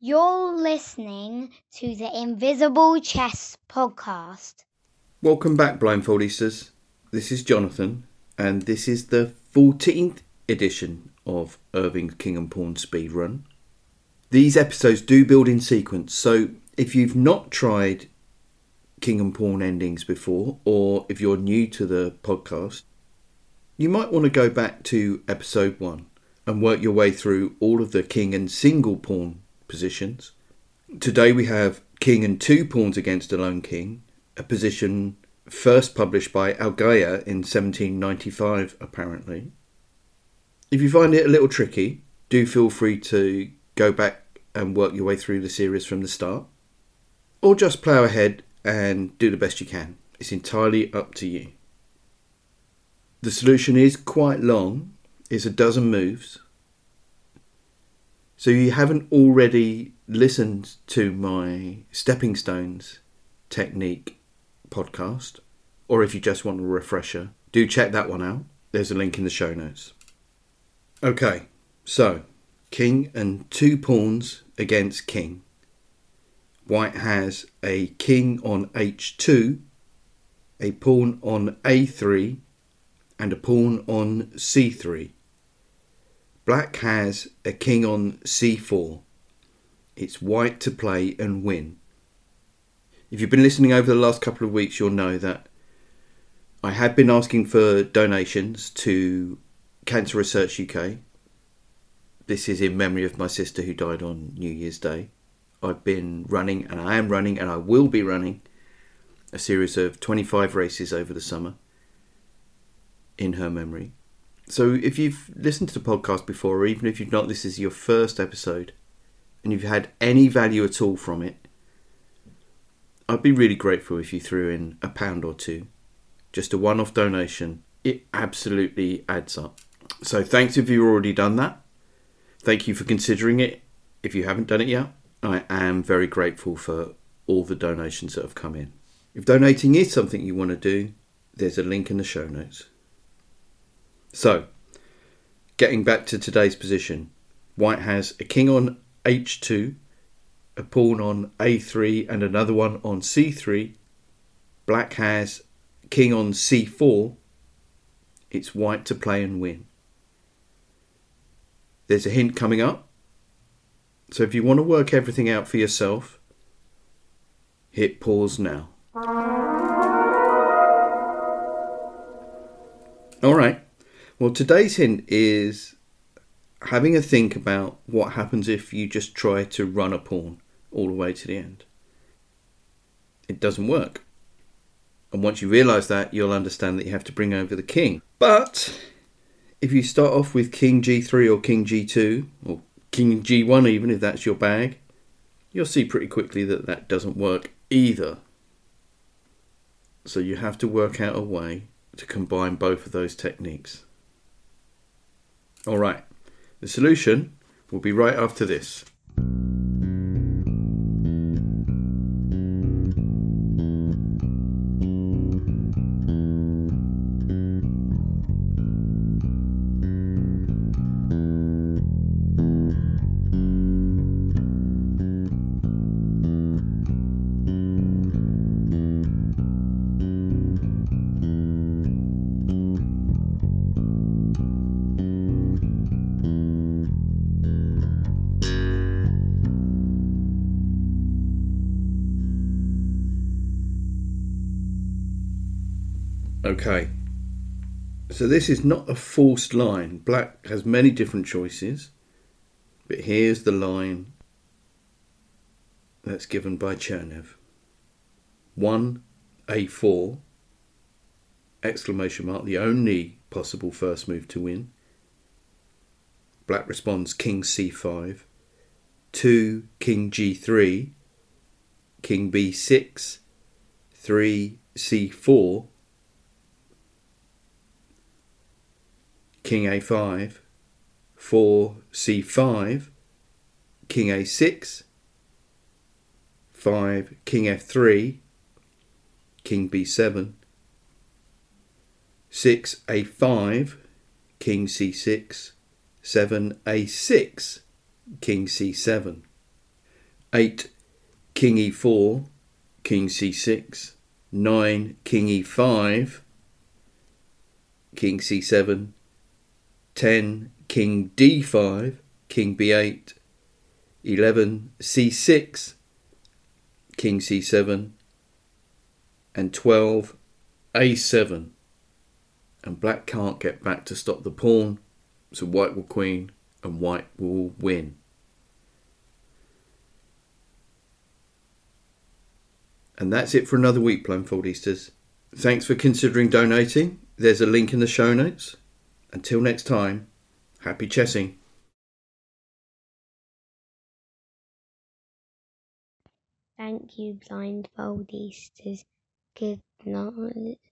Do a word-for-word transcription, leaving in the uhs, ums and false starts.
You're listening to the Invisible Chess Podcast. Welcome back, Blindfoldistas. This is Jonathan, and this is the fourteenth edition of Irving's King and Pawn Speedrun. These episodes do build in sequence, so if you've not tried King and Pawn endings before, or if you're new to the podcast, you might want to go back to episode one and work your way through all of the king and single pawn positions. Today we have king and two pawns against a lone king, a position first published by Algaya in seventeen ninety-five apparently. If you find it a little tricky, do feel free to go back and work your way through the series from the start, or just plough ahead and do the best you can. It's entirely up to you. The solution is quite long, it's a dozen moves. So you haven't already listened to my Stepping Stones technique podcast, or if you just want a refresher, do check that one out. There's a link in the show notes. Okay, so king and two pawns against king. White has a king on h two, a pawn on a three, and a pawn on c three. Black has a king on c four. It's white to play and win. If you've been listening over the last couple of weeks, you'll know that I have been asking for donations to Cancer Research U K. This is in memory of my sister who died on New Year's Day. I've been running, and I am running, and I will be running a series of twenty-five races over the summer in her memory. So if you've listened to the podcast before, or even if you've not, this is your first episode, and you've had any value at all from it, I'd be really grateful if you threw in a pound or two. Just a one-off donation. It absolutely adds up. So thanks if you've already done that. Thank you for considering it. If you haven't done it yet, I am very grateful for all the donations that have come in. If donating is something you want to do, there's a link in the show notes. So, getting back to today's position, white has a king on h two, a pawn on a three and another one on c three. Black has king on c four. It's white to play and win. There's a hint coming up. So if you want to work everything out for yourself, hit pause now. Alright. Well, today's hint is having a think about what happens if you just try to run a pawn all the way to the end. It doesn't work. And once you realise that, you'll understand that you have to bring over the king. But if you start off with king g three or king g two, or king g one even if that's your bag, you'll see pretty quickly that that doesn't work either. So you have to work out a way to combine both of those techniques. Alright, the solution will be right after this. Okay, so this is not a forced line. Black has many different choices, but here's the line that's given by Chernev. one a four, exclamation mark, the only possible first move to win. Black responds king c five, two king g three, king b six, three c four, king a five, four c five, king a six, five king f three, king b seven, six a five, king c six, seven a six, king c seven. eight, king e four, king c six, nine, king e five, king c seven, ten, king d five, king b eight, eleven, c six, king c seven, and twelve, a seven. And black can't get back to stop the pawn, so white will queen and white will win. And that's it for another week, Blindfoldistas. Thanks for considering donating. There's a link in the show notes. Until next time, happy chessing. Thank you, Blindfoldistas. Good night.